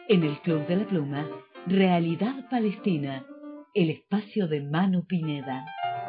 En el Club de la Pluma, Realidad Palestina, el espacio de Manu Pineda.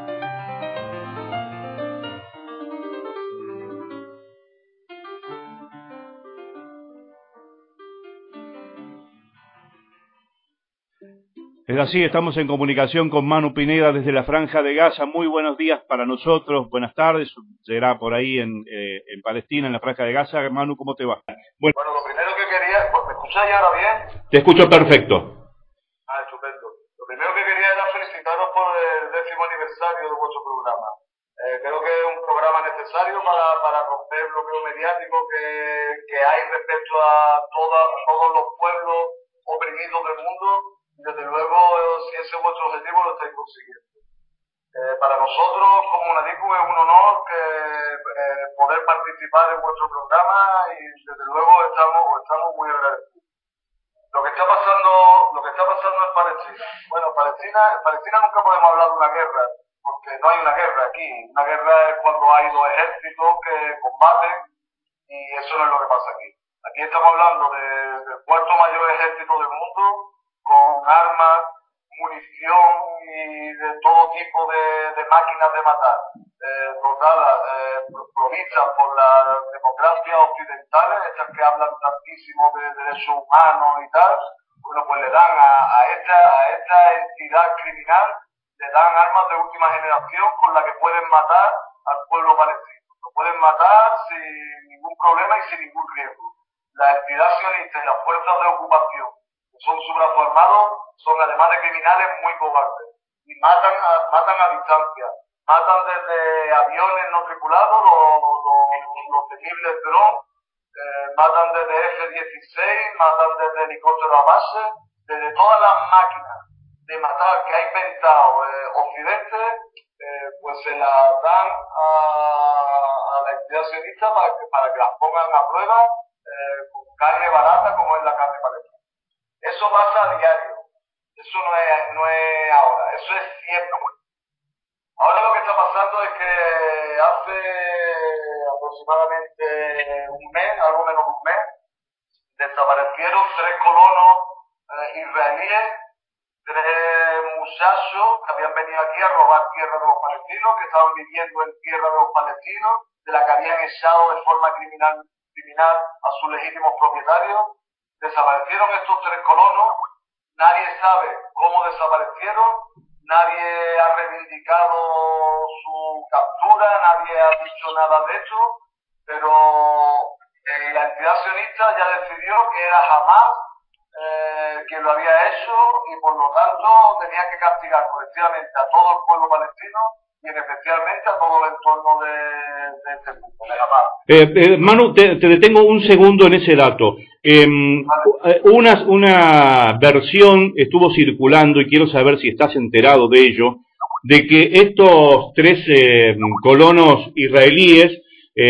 Es así, estamos en comunicación con Manu Pineda desde la Franja de Gaza. Muy buenos días para nosotros, buenas tardes, será por ahí en Palestina, en la Franja de Gaza. Manu, ¿cómo te va? Bueno, lo primero que quería, ¿me escucháis ahora bien? Te escucho perfecto. Estupendo. Lo primero que quería era felicitaros por el 10º aniversario de vuestro programa. Creo que es un programa necesario para romper el bloqueo mediático que hay respecto a todos los pueblos oprimidos del mundo. Desde luego, si ese es vuestro objetivo, lo estáis consiguiendo. Para nosotros, como UNADICU, es un honor poder participar en vuestro programa y desde luego estamos muy agradecidos. Lo que está pasando en Palestina. Bueno, Palestina nunca podemos hablar de una guerra, porque no hay una guerra aquí. Una guerra es cuando hay dos ejércitos que combaten y eso no es lo que pasa aquí. Aquí estamos hablando del cuarto mayor ejército del mundo, con armas, munición y de todo tipo de máquinas de matar, dotadas, provistas por las democracias occidentales, estas que hablan tantísimo de derechos humanos y tal. Bueno, pues le dan a esta entidad criminal, le dan armas de última generación con las que pueden matar al pueblo palestino. Lo pueden matar sin ningún problema y sin ningún riesgo. La entidad sionista y las fuerzas de ocupación, son subrafos armados, son además de criminales muy cobardes y matan a distancia, matan desde aviones no tripulados, los temibles drones, matan desde F-16, matan desde helicópteros a base, desde todas las máquinas de matar que ha inventado Occidente, pues se las dan a la entidad sionista para que las pongan a prueba con carne barata como es la carne palestina. Eso pasa a diario, eso no es ahora, eso es siempre. Ahora lo que está pasando es que hace aproximadamente un mes, algo menos de un mes, desaparecieron 3 colonos israelíes, 3 muchachos que habían venido aquí a robar tierra de los palestinos, que estaban viviendo en tierra de los palestinos, de la que habían echado de forma criminal a sus legítimos propietarios. Desaparecieron estos 3 colonos, nadie sabe cómo desaparecieron, nadie ha reivindicado su captura, nadie ha dicho nada de esto, pero la entidad sionista ya decidió que era Hamás quien lo había hecho y por lo tanto tenía que castigar colectivamente a todo el pueblo palestino y especialmente a todo el entorno de este punto, de Hamás. Manu, te detengo un segundo en ese dato. Una versión estuvo circulando, y quiero saber si estás enterado de ello, de que estos 3 colonos israelíes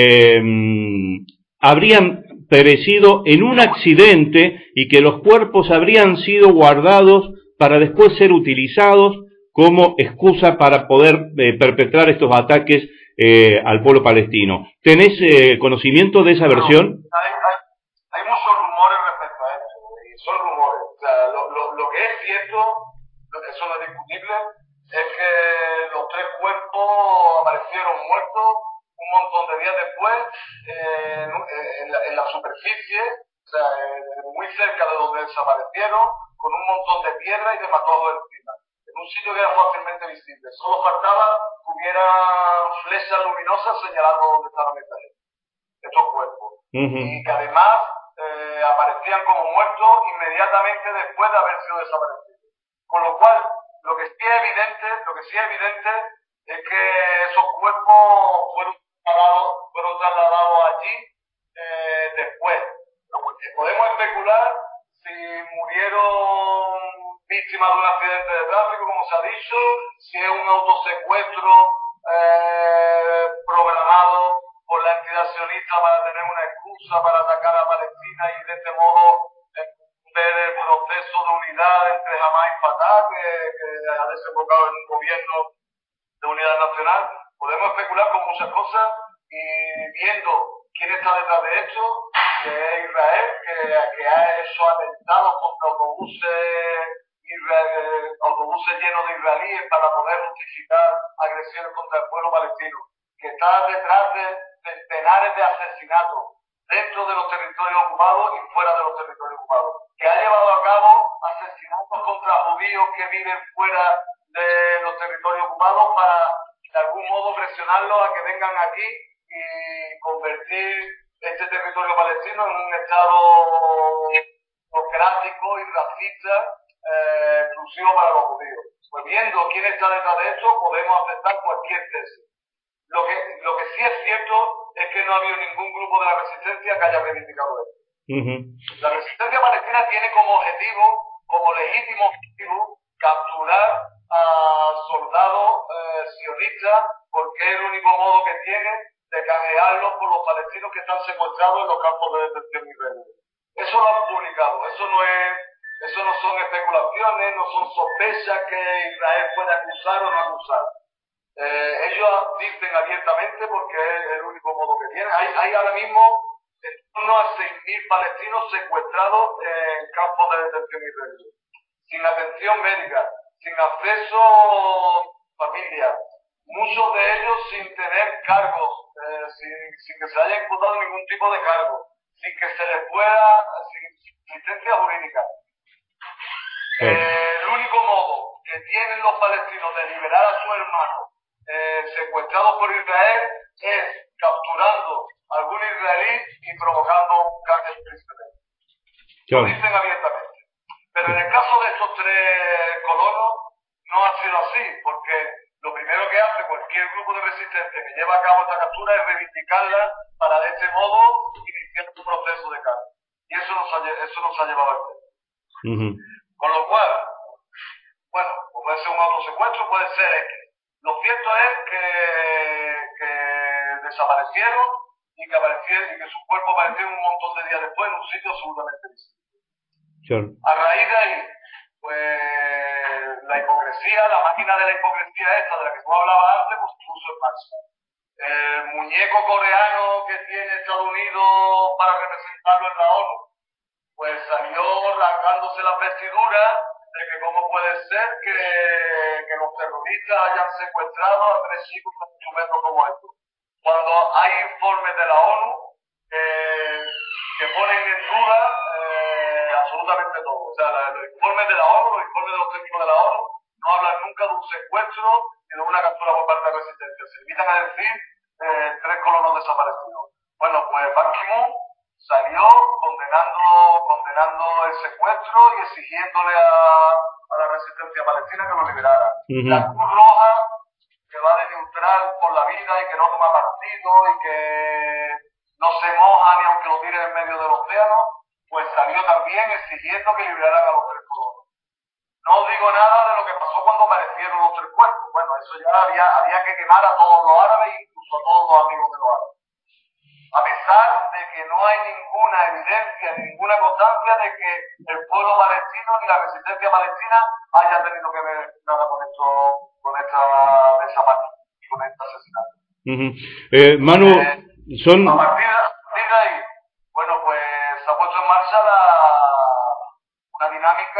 habrían perecido en un accidente y que los cuerpos habrían sido guardados para después ser utilizados como excusa para poder perpetrar estos ataques al pueblo palestino. ¿Tenés conocimiento de esa versión? Hay muchos rumores respecto a esto, y son rumores. O sea, lo que es cierto, eso no es discutible, es que los 3 cuerpos aparecieron muertos un montón de días después en la superficie, o sea, muy cerca de donde desaparecieron, con un montón de tierra y de matojos encima. En un sitio que era fácilmente visible. Solo faltaba que hubiera flechas luminosas señalando dónde estaban estos cuerpos. Y que además aparecían como muertos inmediatamente después de haber sido desaparecidos. Con lo cual, lo que sí es evidente es que esos cuerpos fueron trasladados allí después. Podemos especular si murieron víctimas de un accidente de tráfico, como se ha dicho, si es un autosecuestro programado por la entidad sionista para tener una excusa para atacar a Palestina y de este modo ver el proceso de unidad entre Hamás y Fatah que ha desembocado en un gobierno de unidad nacional. Podemos especular con muchas cosas y viendo quién está detrás de esto, que es Israel, que ha hecho atentados contra autobuses llenos de israelíes para poder justificar agresiones contra el pueblo palestino, que está detrás de centenares de asesinatos dentro de los territorios ocupados y fuera de los territorios ocupados, que ha llevado a cabo asesinatos contra judíos que viven fuera de los territorios ocupados para de algún modo presionarlos a que vengan aquí y convertir este territorio palestino en un estado democrático y racista exclusivo para los judíos. Pues viendo quién está detrás de esto, podemos aceptar cualquier tesis. Lo que sí es cierto es que no ha habido ningún grupo de la resistencia que haya reivindicado esto. La resistencia palestina tiene como objetivo, como legítimo objetivo, capturar a soldados sionistas, porque es el único modo que tiene de canjearlos por los palestinos que están secuestrados en los campos de detención israelíes. Eso lo han publicado, eso no son especulaciones, no son sospechas que Israel puede acusar o no acusar. Ellos dicen abiertamente porque es el único modo que tienen. Hay ahora mismo en torno a 6.000 palestinos secuestrados en campos de detención israelíes, sin atención médica, sin acceso a familia, muchos de ellos sin tener cargos, sin que se haya imputado ningún tipo de cargo, sin que se les pueda, sin asistencia jurídica. El único modo que tienen los palestinos de liberar a sus hermanos secuestrados por Israel es capturando a algún israelí y provocando un canje de prisioneros. Lo dicen abiertamente. Pero en el caso de estos 3 colonos no ha sido así, porque lo primero que hace cualquier grupo de resistencia que lleva a cabo esta captura es reivindicarla para de este modo iniciar un proceso de cambio. Y eso nos ha llevado a hacer. Con lo cual, bueno, puede ser un autosecuestro, puede ser X. Lo cierto es que desaparecieron y que su cuerpo apareció un montón de días después en un sitio absolutamente distinto. A raíz de ahí, pues la hipocresía, la máquina de la hipocresía esta de la que tú hablabas antes, pues se puso en marcha. El muñeco coreano que tiene Estados Unidos para representarlo en la ONU, pues salió rasgándose las vestiduras de que cómo puede ser que los terroristas hayan secuestrado a 3 chicos tan chupetos como estos. Cuando hay informes de la ONU que ponen en duda absolutamente todo. O sea, los informes de la ONU, los informes de los técnicos de la ONU, no hablan nunca de un secuestro ni de una captura por parte de la resistencia. Se limitan a decir 3 colonos desaparecidos. Bueno, pues Ban Ki-moon salió condenando el secuestro y exigiéndole a la resistencia palestina que lo liberara. La Cruz Roja, que va de neutral por la vida y que no toma partido y que no se moja ni aunque lo tiren en medio del océano, pues salió también exigiendo que liberaran a los 3 colonos. No digo nada de lo que pasó cuando aparecieron los 3 cuerpos. Bueno, eso ya había que quemar a todos los árabes, incluso a todos los amigos de los árabes. A pesar de que no hay ninguna evidencia, ninguna constancia de que el pueblo palestino ni la resistencia palestina haya tenido que ver nada con esta desaparición, con este asesinato. Manu, a partir de ahí, bueno, pues se ha puesto en marcha una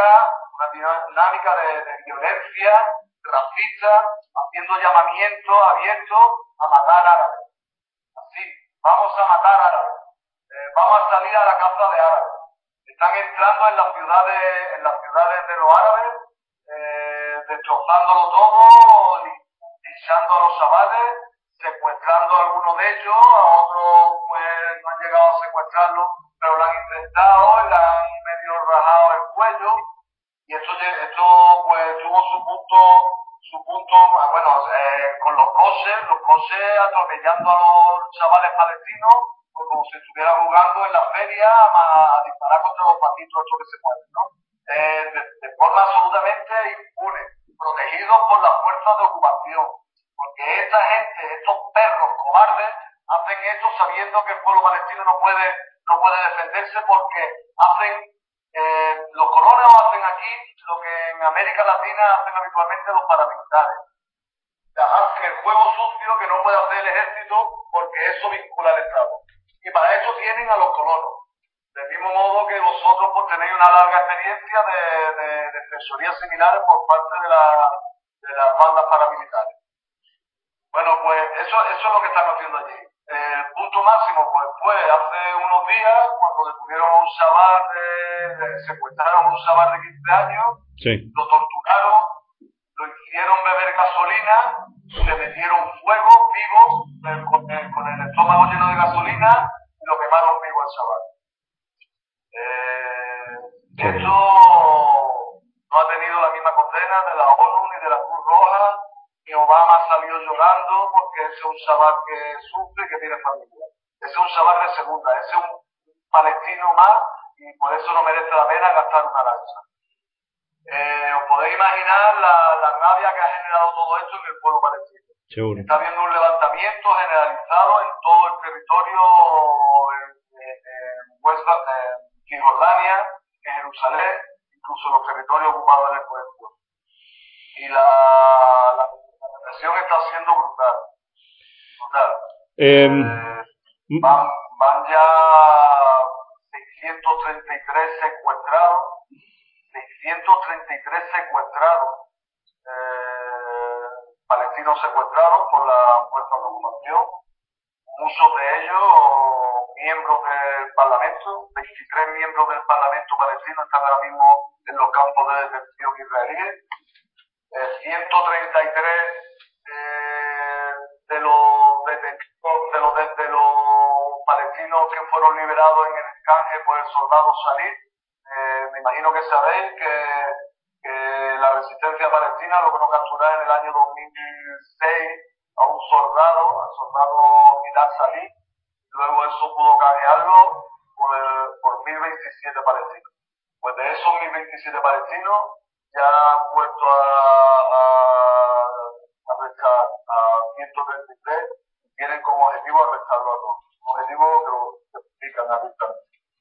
dinámica de violencia racista, haciendo llamamientos abiertos a matar árabes. Así, vamos a matar árabes, vamos a salir a la caza de árabes. Están entrando en las ciudades de los árabes, destrozándolo todo, linchando a los chavales, secuestrando a algunos de ellos, a otros pues no han llegado a secuestrarlos, pero lo han intentado, le han medio rajado el cuello, y esto pues tuvo su punto, bueno, con los coches atropellando a los chavales palestinos, pues como si estuvieran jugando en la feria a disparar contra los patitos estos que se mueven, ¿no? De forma absolutamente impune, protegidos por las fuerzas de ocupación, porque esta gente, estos perros cobardes, hacen esto sabiendo que el pueblo palestino no puede defenderse, porque los colonos hacen aquí lo que en América Latina hacen habitualmente los paramilitares. O sea, hacen el juego sucio que no puede hacer el ejército porque eso vincula al Estado. Y para eso tienen a los colonos. Del mismo modo que vosotros pues tenéis una larga experiencia de defensorías similares por parte de las bandas paramilitares. Bueno, pues eso es lo que están haciendo allí. El punto máximo pues fue hace unos días cuando detuvieron a un chaval secuestraron a un chaval de 15 años, sí. Lo torturaron, lo hicieron beber gasolina, le metieron fuego vivo con el estómago lleno de gasolina y lo quemaron vivo al chaval. Esto no ha tenido la misma condena de la ONU ni de la Cruz Roja. Y Obama salió llorando porque ese es un chaval que sufre y que tiene familia. Ese es un chaval de segunda, ese es un palestino más y por eso no merece la pena gastar una lancha. Os podéis imaginar la rabia que ha generado todo esto en el pueblo palestino. Seguro. Está habiendo un levantamiento generalizado en todo el territorio en Cisjordania, en Jerusalén, incluso los territorios ocupados en el pueblo. Y la represión está siendo brutal. Van ya 633 secuestrados, palestinos secuestrados por la fuerza de ocupación, muchos de ellos miembros del Parlamento, 23 miembros del Parlamento palestino están ahora mismo en los campos de detención israelíes. 133 de los palestinos que fueron liberados en el canje por el soldado Shalit. Me imagino que sabéis que la resistencia palestina logró capturar en el año 2006 a un soldado, al soldado Gilad Shalit. Luego eso pudo canjearlo por 1027 palestinos. Pues de esos 1027 palestinos ya han vuelto a arrestar a 133 y tienen como objetivo arrestarlo a todos. Un objetivo que lo explican abiertamente.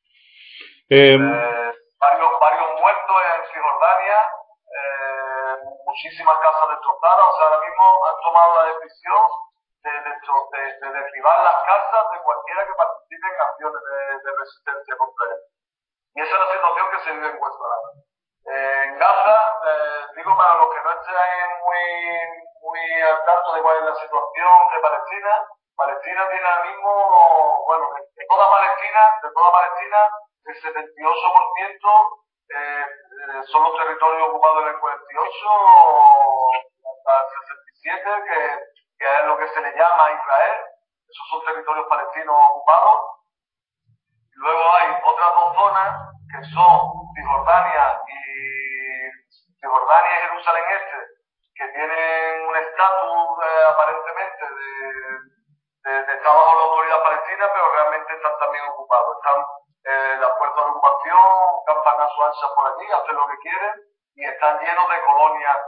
Varios muertos en Cisjordania, muchísimas casas destrozadas. O sea, ahora mismo han tomado la decisión de derribar las casas de cualquiera que participe en acciones de resistencia contra él. Y esa es la situación que se vive en West Bank. En Gaza, digo para los que no estén muy al tanto de cuál es la situación de Palestina, Palestina tiene ahora mismo, bueno, de toda Palestina, el 78% son los territorios ocupados en el 48, hasta el 67, que es lo que se le llama Israel. Esos son territorios palestinos ocupados. Y luego hay otras dos zonas que son Cisjordania y Jerusalén Este, que tienen un estatus aparentemente de estar bajo la autoridad palestina, pero realmente están también ocupados. Están las fuerzas de ocupación, campan a su ancha por allí, hacen lo que quieren y están llenos de colonias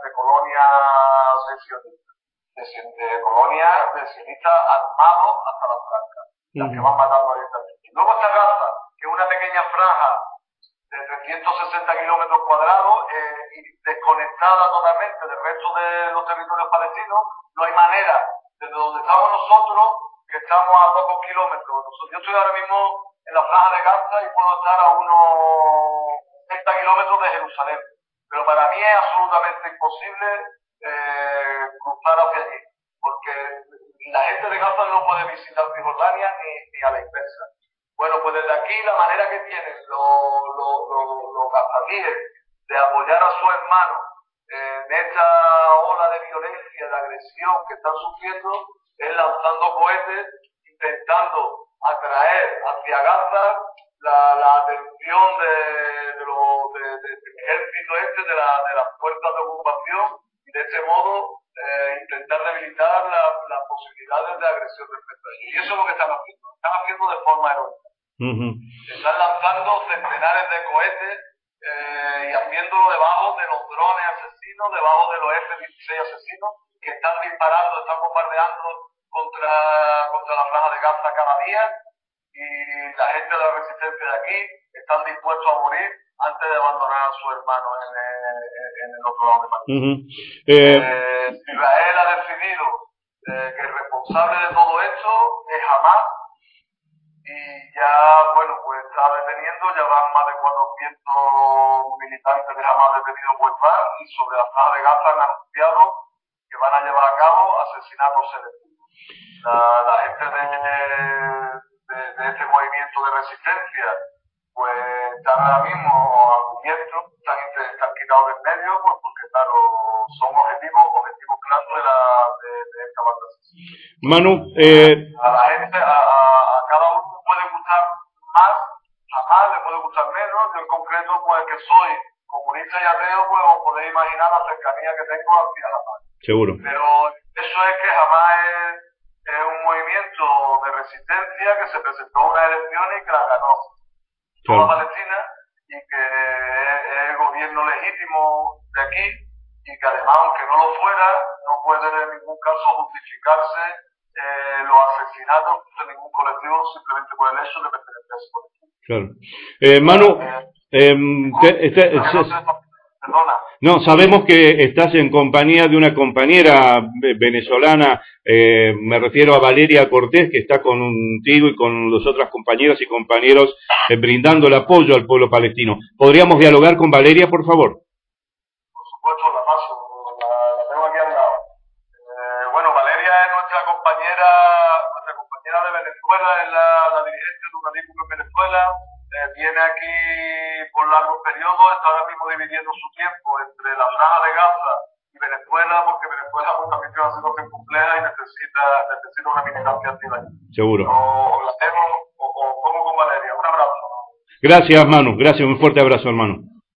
de sionistas armados hasta las trancas, las que van matando directamente. Y luego está Gaza, que es una pequeña franja de 360 kilómetros cuadrados y desconectada totalmente del resto de los territorios palestinos. No hay manera, desde donde estamos nosotros, que estamos a pocos kilómetros. Yo estoy ahora mismo en la franja de Gaza y puedo estar a unos 30 kilómetros de Jerusalén. Pero para mí es absolutamente imposible cruzar hacia allí, porque la gente de Gaza no puede visitar Cisjordania ni a la inversa. Bueno, pues desde aquí la manera que tienen los gazalíes de apoyar a sus hermanos en esta ola de violencia, de agresión que están sufriendo, es lanzando cohetes, intentando atraer hacia Gaza la atención del ejército de las fuerzas de ocupación y de este modo intentar debilitar las posibilidades de agresión respecto a ellos. Y eso es lo que están haciendo de forma heroica. Están lanzando centenares de cohetes y haciéndolo debajo de los drones asesinos, debajo de los F-16 asesinos que están disparando, están bombardeando contra la franja de Gaza cada día, y la gente de la resistencia de aquí están dispuestos a morir antes de abandonar a sus hermanos en el otro lado de Palestina. Israel ha decidido que el responsable de todo esto es Hamas, y ya, bueno, pues está deteniendo, ya van más de 400 militantes de Hamas detenidos en West Bank, y sobre la franja de Gaza han anunciado que van a llevar a cabo asesinatos selectivos. La gente de este movimiento de resistencia, pues están ahora mismo al cubierto, están quitados del medio, pues porque claro, son objetivos claros de esta banda. Manu, a la gente, a cada uno le puede gustar más, a más le puede gustar menos. Yo en concreto, pues que soy comunista y ateo, pues os podéis imaginar la cercanía que tengo hacia la paz. seguro. Pero eso es que jamás es un movimiento de resistencia que se presentó a unas elecciones y que las ganó toda Palestina, y que es el gobierno legítimo de aquí, y que además, aunque no lo fuera, no puede en ningún caso justificarse los asesinatos de ningún colectivo simplemente por el hecho de pertenecer a ese colectivo. Claro. Manu, perdona. no, sabemos que estás en compañía de una compañera venezolana, me refiero a Valeria Cortés, que está contigo y con los otras compañeras y compañeros brindando el apoyo al pueblo palestino. ¿Podríamos dialogar con Valeria, por favor? Por supuesto, la paso, la tengo aquí al lado. Bueno, Valeria es nuestra compañera de Venezuela, es la dirigente de una DICUM en Venezuela. Viene aquí por largos periodos, está ahora mismo dividiendo su tiempo entre la franja de Gaza y Venezuela, porque Venezuela pues, también tiene una situación compleja y necesita una militancia activa allí. Seguro. La tengo, o como con Valeria. Un abrazo. Gracias, Manu. Gracias, un fuerte abrazo, hermano.